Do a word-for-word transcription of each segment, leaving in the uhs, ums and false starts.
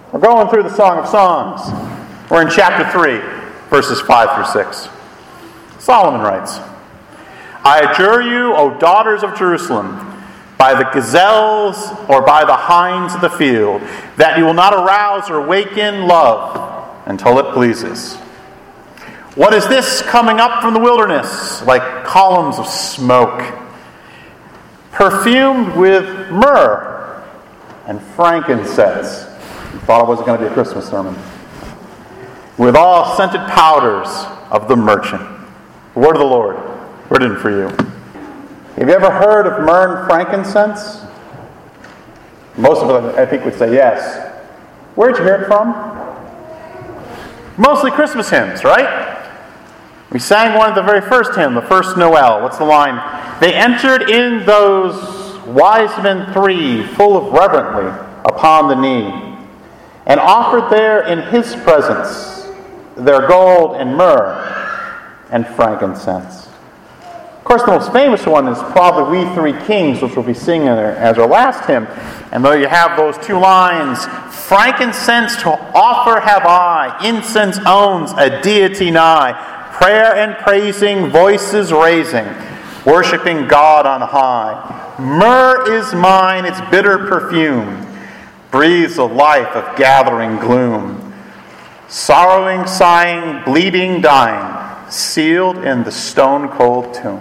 We're going through the Song of Songs. We're in chapter three, verses five through six. Solomon writes, I adjure you, O daughters of Jerusalem, by the gazelles or by the hinds of the field, that you will not arouse or waken love until it pleases. What is this coming up from the wilderness, like columns of smoke, perfumed with myrrh and frankincense? You thought it wasn't going to be a Christmas sermon. With all scented powders of the merchant. The word of the Lord, written for you. Have you ever heard of myrrh and frankincense? Most of them, I think, would say yes. Where'd you hear it from? Mostly Christmas hymns, right? We sang one of the very first hymn, the first Noel. What's the line? They entered in those wise men three, full of reverently, upon the knee, and offered there in his presence their gold and myrrh and frankincense. Of course, the most famous one is probably We Three Kings, which we'll be singing as our last hymn. And though you have those two lines, frankincense to offer have I, incense owns a deity nigh, prayer and praising, voices raising, worshiping God on high. Myrrh is mine, its bitter perfume, breathes a life of gathering gloom. Sorrowing, sighing, bleeding, dying, sealed in the stone-cold tomb.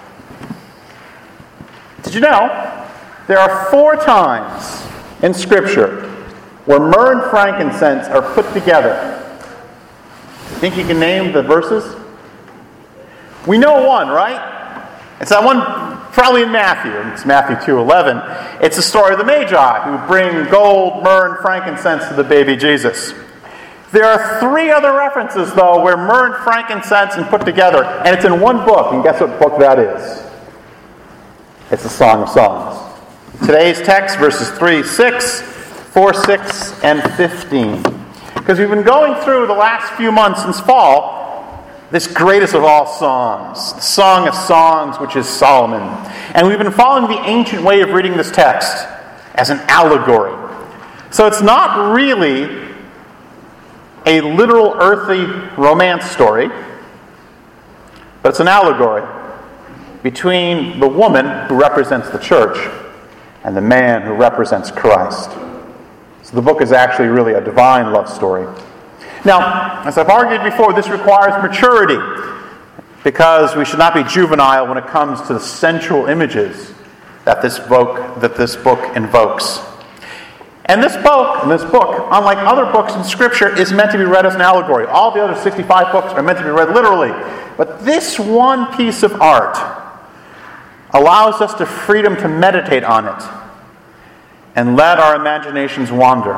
Did you know there are four times in Scripture where myrrh and frankincense are put together? Think you can name the verses? We know one, right? It's that one probably in Matthew. It's Matthew two eleven. It's the story of the Magi who bring gold, myrrh, and frankincense to the baby Jesus. There are three other references, though, where myrrh and frankincense are put together, and it's in one book, and guess what book that is? It's the Song of Songs. Today's text, verses three, six, four, six, and fifteen. Because we've been going through the last few months since fall, this greatest of all songs, the Song of Songs, which is Solomon. And we've been following the ancient way of reading this text as an allegory. So it's not really a literal earthly romance story, but it's an allegory between the woman who represents the church and the man who represents Christ. So the book is actually really a divine love story. Now, as I've argued before, this requires maturity because we should not be juvenile when it comes to the central images that this book, that this book invokes. And this book, and this book, unlike other books in Scripture, is meant to be read as an allegory. All the other sixty-five books are meant to be read literally. But this one piece of art allows us the freedom to meditate on it and let our imaginations wander.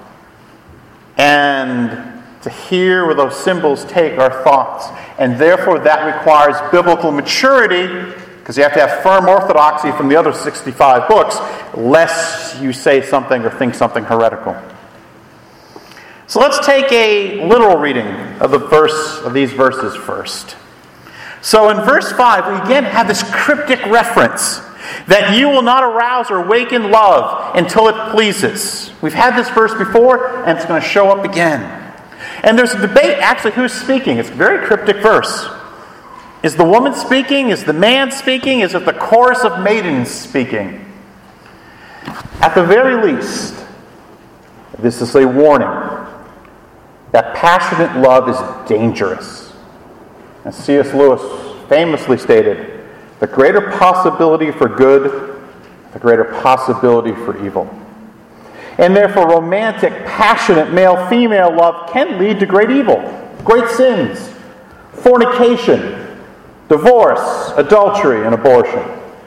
And to hear where those symbols take our thoughts. And therefore that requires biblical maturity, because you have to have firm orthodoxy from the other sixty-five books, lest you say something or think something heretical. So let's take a literal reading of the verse of these verses first. So in verse five, we again have this cryptic reference that you will not arouse or awaken love until it pleases. We've had this verse before, and it's going to show up again. And there's a debate, actually, who's speaking. It's a very cryptic verse. Is the woman speaking? Is the man speaking? Is it the chorus of maidens speaking? At the very least, this is a warning that passionate love is dangerous. As C S Lewis famously stated, the greater possibility for good, the greater possibility for evil. And therefore, romantic, passionate male-female love can lead to great evil, great sins, fornication, divorce, adultery, and abortion.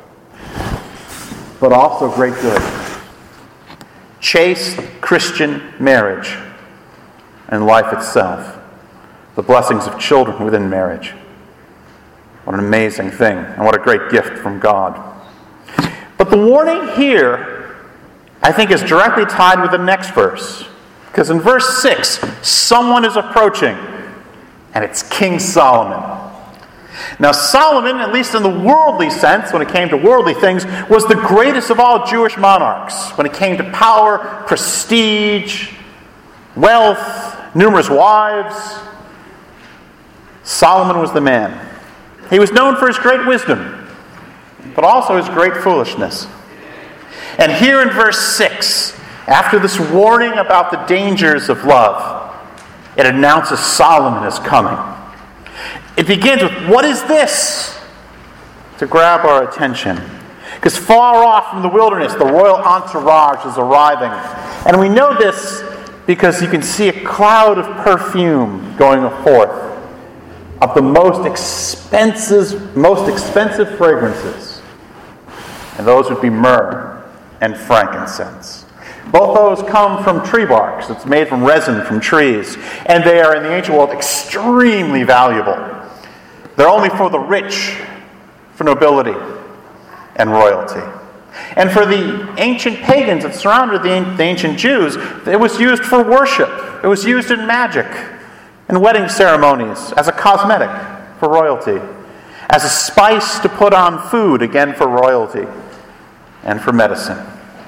But also great good. Chaste Christian marriage and life itself. The blessings of children within marriage. What an amazing thing, and what a great gift from God. But the warning here, I think, is directly tied with the next verse. Because in verse six, someone is approaching, and it's King Solomon. Now Solomon, at least in the worldly sense, when it came to worldly things, was the greatest of all Jewish monarchs when it came to power, prestige, wealth, numerous wives. Solomon was the man. He was known for his great wisdom, but also his great foolishness. And here in verse six, after this warning about the dangers of love, it announces Solomon is coming. It begins with, what is this? To grab our attention. Because far off from the wilderness, the royal entourage is arriving. And we know this because you can see a cloud of perfume going forth of the most expensive, most expensive fragrances. And those would be myrrh and frankincense. Both those come from tree barks. It's made from resin from trees. And they are, in the ancient world, extremely valuable. They're only for the rich, for nobility and royalty. And for the ancient pagans that surrounded the ancient Jews, it was used for worship. It was used in magic, in wedding ceremonies, as a cosmetic for royalty, as a spice to put on food, again for royalty, and for medicine.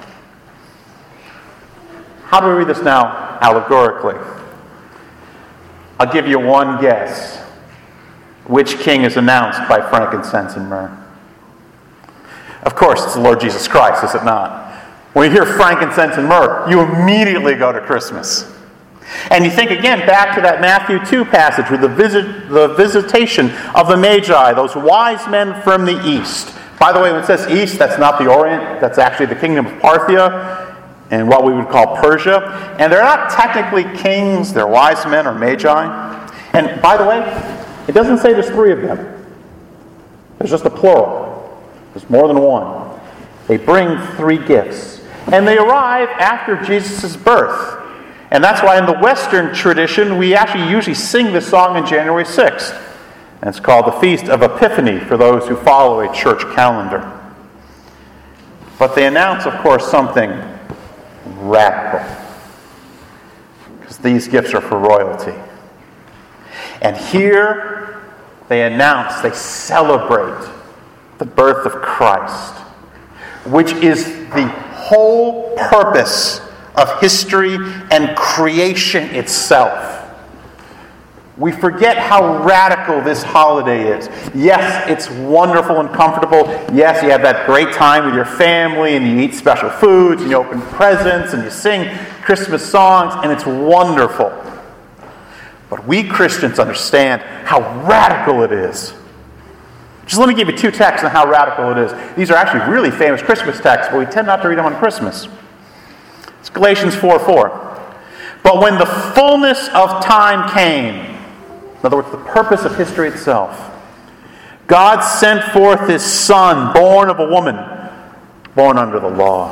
How do we read this now allegorically? I'll give you one guess. Which king is announced by frankincense and myrrh? Of course, it's the Lord Jesus Christ, is it not? When you hear frankincense and myrrh, you immediately go to Christmas. And you think again back to that Matthew two passage with the visit, the visitation of the Magi, those wise men from the east. By the way, when it says east, that's not the Orient. That's actually the kingdom of Parthia and what we would call Persia. And they're not technically kings, they're wise men or magi. And by the way, it doesn't say there's three of them. There's just a plural. There's more than one. They bring three gifts. And they arrive after Jesus' birth. And that's why in the Western tradition, we actually usually sing this song on January sixth. And it's called the Feast of Epiphany for those who follow a church calendar. But they announce, of course, something radical. Because these gifts are for royalty. And here they announce, they celebrate the birth of Christ, which is the whole purpose of history and creation itself. We forget how radical this holiday is. Yes, it's wonderful and comfortable. Yes, you have that great time with your family and you eat special foods and you open presents and you sing Christmas songs and it's wonderful. But we Christians understand how radical it is. Just let me give you two texts on how radical it is. These are actually really famous Christmas texts, but we tend not to read them on Christmas. It's Galatians four four. But when the fullness of time came, in other words, the purpose of history itself, God sent forth His Son, born of a woman, born under the law.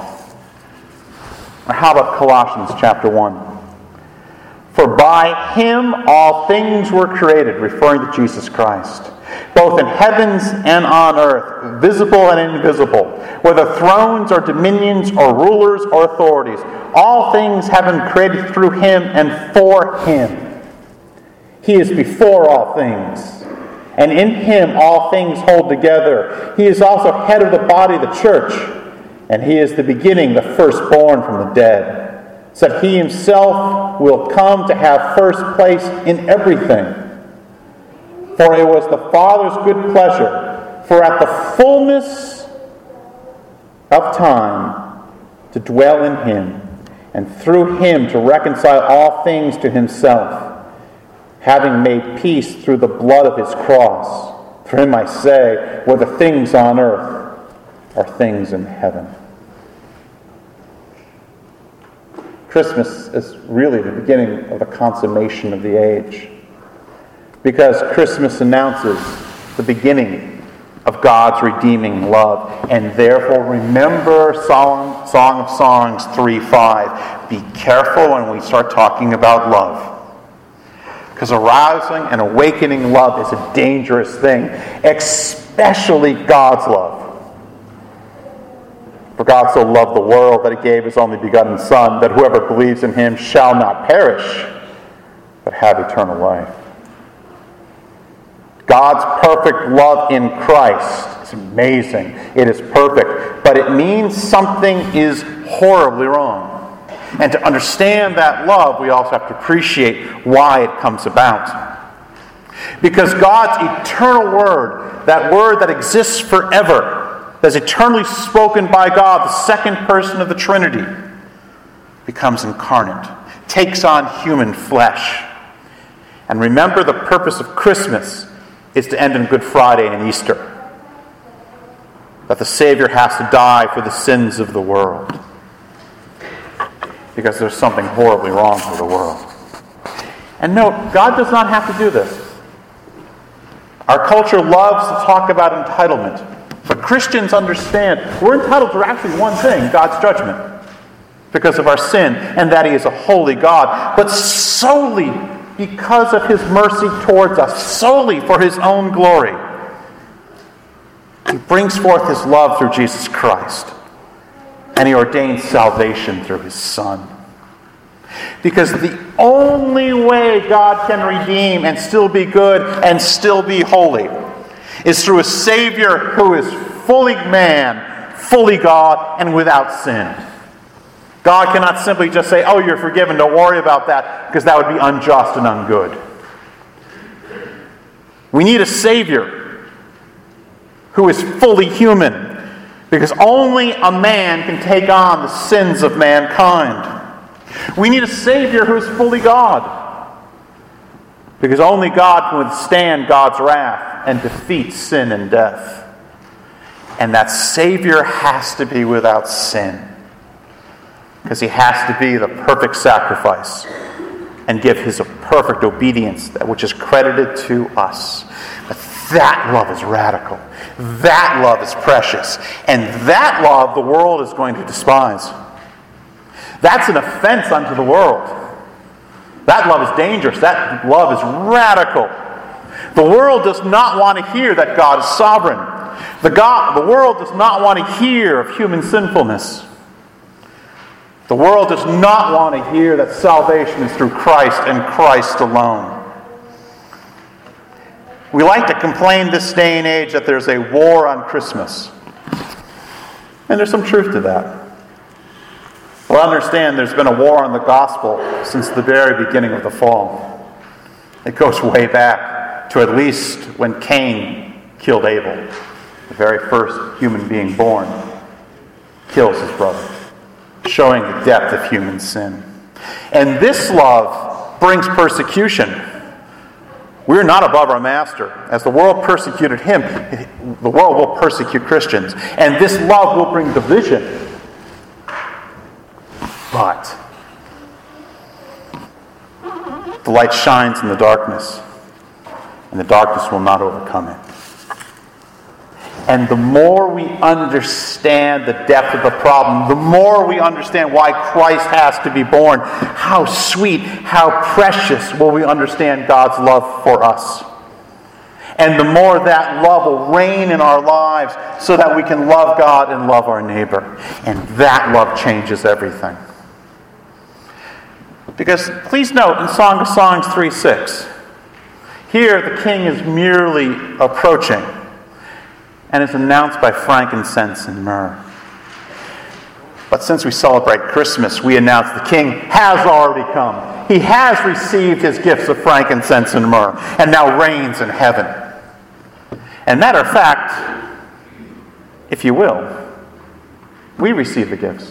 Or how about Colossians chapter one? For by Him all things were created, referring to Jesus Christ, both in heavens and on earth, visible and invisible, whether thrones or dominions or rulers or authorities. All things have been created through Him and for Him. He is before all things, and in Him all things hold together. He is also head of the body of the church, and He is the beginning, the firstborn from the dead, so that He Himself will come to have first place in everything. For it was the Father's good pleasure, for at the fullness of time, to dwell in Him, and through Him to reconcile all things to Himself, having made peace through the blood of His cross. For Him I say, whether things on earth or things in heaven. Christmas is really the beginning of the consummation of the age, because Christmas announces the beginning of God's redeeming love. And therefore, remember Song, Song of Songs three five. Be careful when we start talking about love. Because arousing and awakening love is a dangerous thing, especially God's love. For God so loved the world that He gave His only begotten Son, that whoever believes in Him shall not perish, but have eternal life. God's perfect love in Christ is amazing. It is perfect, but it means something is horribly wrong. And to understand that love, we also have to appreciate why it comes about. Because God's eternal word, that word that exists forever, that's eternally spoken by God, the second person of the Trinity, becomes incarnate, takes on human flesh. And remember, the purpose of Christmas is to end in Good Friday and Easter. That the Savior has to die for the sins of the world. Because there's something horribly wrong with the world. And note, God does not have to do this. Our culture loves to talk about entitlement. But Christians understand we're entitled to actually one thing, God's judgment. Because of our sin, and that He is a holy God. But solely because of His mercy towards us, solely for His own glory, He brings forth His love through Jesus Christ. And He ordains salvation through His Son. Because the only way God can redeem and still be good and still be holy is through a Savior who is fully man, fully God, and without sin. God cannot simply just say, oh, you're forgiven, don't worry about that, because that would be unjust and ungood. We need a Savior who is fully human, because only a man can take on the sins of mankind. We need a Savior who is fully God, because only God can withstand God's wrath and defeat sin and death. And that Savior has to be without sin, because He has to be the perfect sacrifice and give His perfect obedience, which is credited to us. But that love is radical. That love is precious. And that love the world is going to despise. That's an offense unto the world. That love is dangerous. That love is radical. The world does not want to hear that God is sovereign. The, God, the world does not want to hear of human sinfulness. The world does not want to hear that salvation is through Christ and Christ alone. We like to complain this day and age that there's a war on Christmas. And there's some truth to that. Well, understand there's been a war on the gospel since the very beginning of the fall. It goes way back to at least when Cain killed Abel, the very first human being born, kills his brother, showing the depth of human sin. And this love brings persecution. We're not above our master. As the world persecuted him, the world will persecute Christians. And this love will bring division. But the light shines in the darkness, and the darkness will not overcome it. And the more we understand the depth of the problem, the more we understand why Christ has to be born, how sweet, how precious will we understand God's love for us. And the more that love will reign in our lives so that we can love God and love our neighbor. And that love changes everything. Because please note in Song of Songs three six, here the king is merely approaching, and is announced by frankincense and myrrh. But since we celebrate Christmas, we announce the king has already come. He has received his gifts of frankincense and myrrh, and now reigns in heaven. And matter of fact, if you will, we receive the gifts.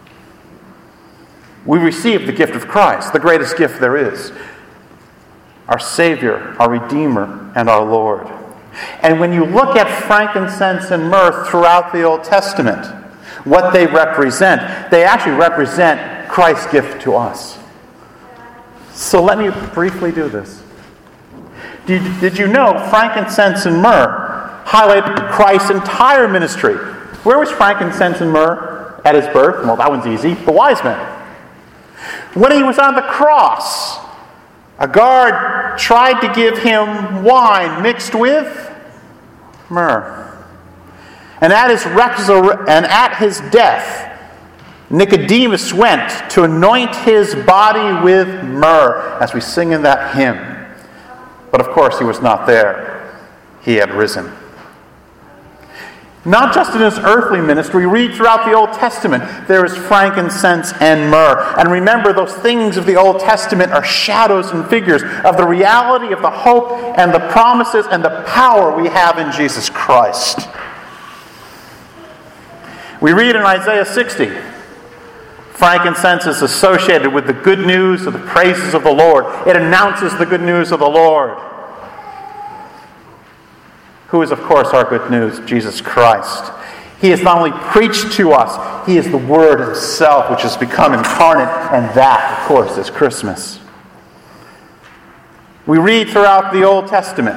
We receive the gift of Christ, the greatest gift there is. Our Savior, our Redeemer, and our Lord. And when you look at frankincense and myrrh throughout the Old Testament, what they represent, they actually represent Christ's gift to us. So let me briefly do this. Did, did you know frankincense and myrrh highlight Christ's entire ministry? Where was frankincense and myrrh at his birth? Well, that one's easy. The wise men. When he was on the cross, a guard tried to give him wine mixed with myrrh. And at his resur- and at his death, Nicodemus went to anoint his body with myrrh, as we sing in that hymn. But of course, he was not there. He had risen. Not just in his earthly ministry. We read throughout the Old Testament, there is frankincense and myrrh. And remember, those things of the Old Testament are shadows and figures of the reality of the hope and the promises and the power we have in Jesus Christ. We read in Isaiah sixty, frankincense is associated with the good news of the praises of the Lord. It announces the good news of the Lord. Who is, of course, our good news? Jesus Christ. He is not only preached to us, he is the Word himself, which has become incarnate, and that, of course, is Christmas. We read throughout the Old Testament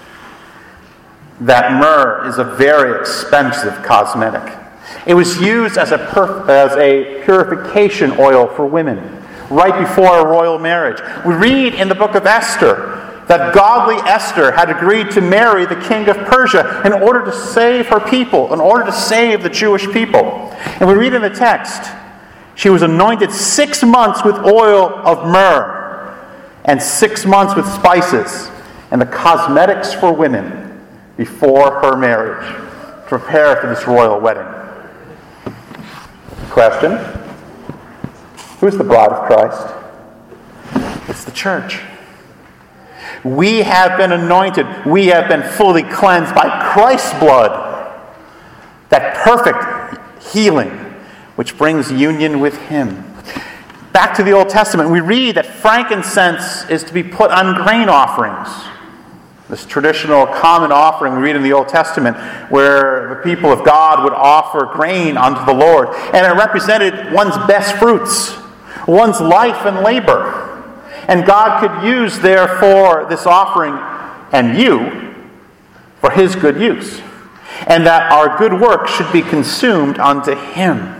that myrrh is a very expensive cosmetic. It was used as a, pur- as a purification oil for women, right before a royal marriage. We read in the book of Esther that godly Esther had agreed to marry the king of Persia in order to save her people, in order to save the Jewish people. And we read in the text, she was anointed six months with oil of myrrh and six months with spices and the cosmetics for women before her marriage to prepare for this royal wedding. Question: who's the bride of Christ? It's the church. We have been anointed. We have been fully cleansed by Christ's blood. That perfect healing which brings union with him. Back to the Old Testament, we read that frankincense is to be put on grain offerings. This traditional common offering we read in the Old Testament where the people of God would offer grain unto the Lord. And it represented one's best fruits, one's life and labor. And God could use, therefore, this offering and you for his good use. And that our good works should be consumed unto him.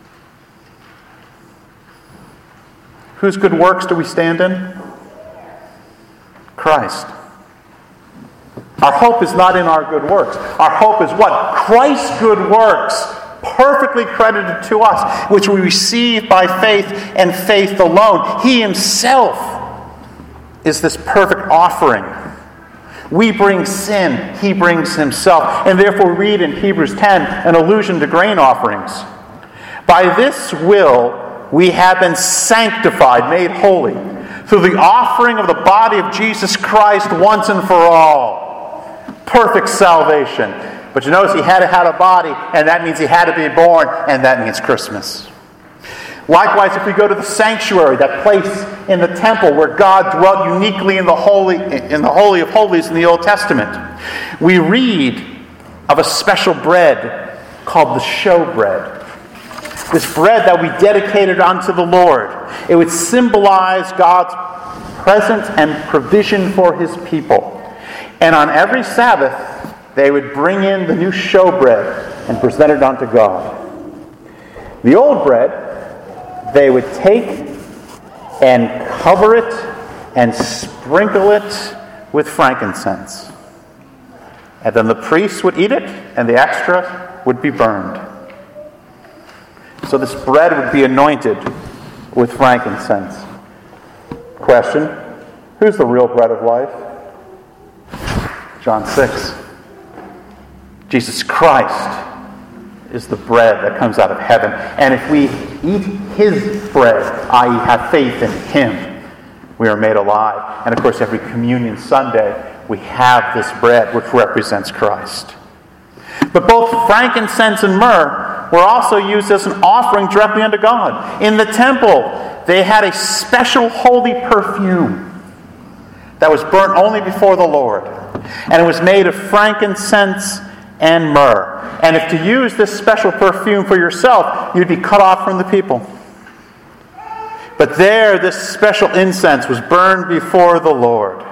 Whose good works do we stand in? Christ. Our hope is not in our good works. Our hope is what? Christ's good works, perfectly credited to us, which we receive by faith and faith alone. He himself is this perfect offering. We bring sin, he brings himself. And therefore read in Hebrews ten an allusion to grain offerings. By this will we have been sanctified, made holy, through the offering of the body of Jesus Christ once and for all. Perfect salvation. But you notice he had to have a body, and that means he had to be born, and that means Christmas. Likewise, if we go to the sanctuary, that place in the temple where God dwelt uniquely in the holy, in the Holy of Holies in the Old Testament, we read of a special bread called the showbread. This bread that we dedicated unto the Lord. It would symbolize God's presence and provision for his people. And on every Sabbath, they would bring in the new showbread and present it unto God. The old bread, they would take and cover it and sprinkle it with frankincense. And then the priests would eat it, and the extra would be burned. So this bread would be anointed with frankincense. Question: who's the real bread of life? John six. Jesus Christ is the bread that comes out of heaven. And if we eat his bread, that is have faith in him, we are made alive. And of course, every communion Sunday, we have this bread which represents Christ. But both frankincense and myrrh were also used as an offering directly unto God. In the temple, they had a special holy perfume that was burnt only before the Lord. And it was made of frankincense and myrrh. And if to use this special perfume for yourself, you'd be cut off from the people. But there, this special incense was burned before the Lord.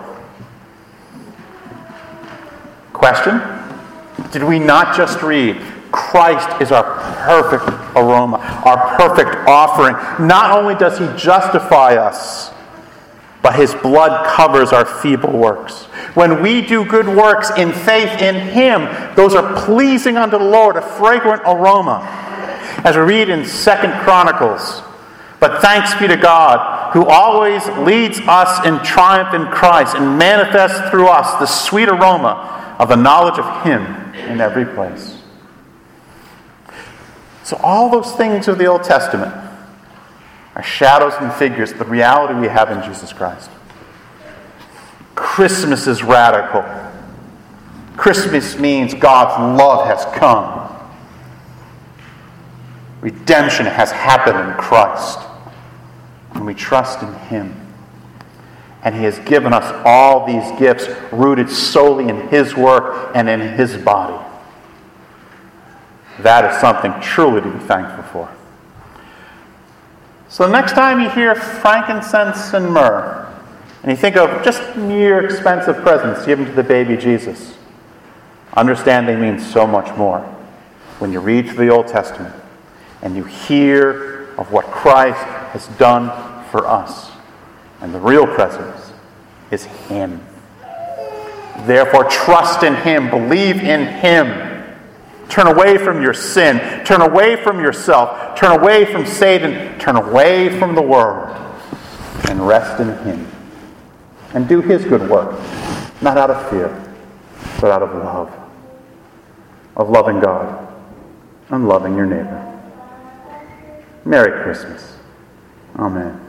Question: did we not just read, Christ is our perfect aroma, our perfect offering? Not only does he justify us, but his blood covers our feeble works. When we do good works in faith in him, those are pleasing unto the Lord, a fragrant aroma. As we read in Second Chronicles, but thanks be to God, who always leads us in triumph in Christ and manifests through us the sweet aroma of the knowledge of him in every place. So all those things of the Old Testament are shadows and figures of the reality we have in Jesus Christ. Christmas is radical. Christmas means God's love has come. Redemption has happened in Christ. And we trust in Him. And He has given us all these gifts rooted solely in His work and in His body. That is something truly to be thankful for. So the next time you hear frankincense and myrrh, and you think of just mere expensive presents given to the baby Jesus, understand they mean so much more when you read through the Old Testament and you hear of what Christ has done for us. And the real presence is Him. Therefore, trust in Him. Believe in Him. Turn away from your sin. Turn away from yourself. Turn away from Satan. Turn away from the world. And rest in Him. And do His good work. Not out of fear, but out of love. Of loving God and loving your neighbor. Merry Christmas. Amen.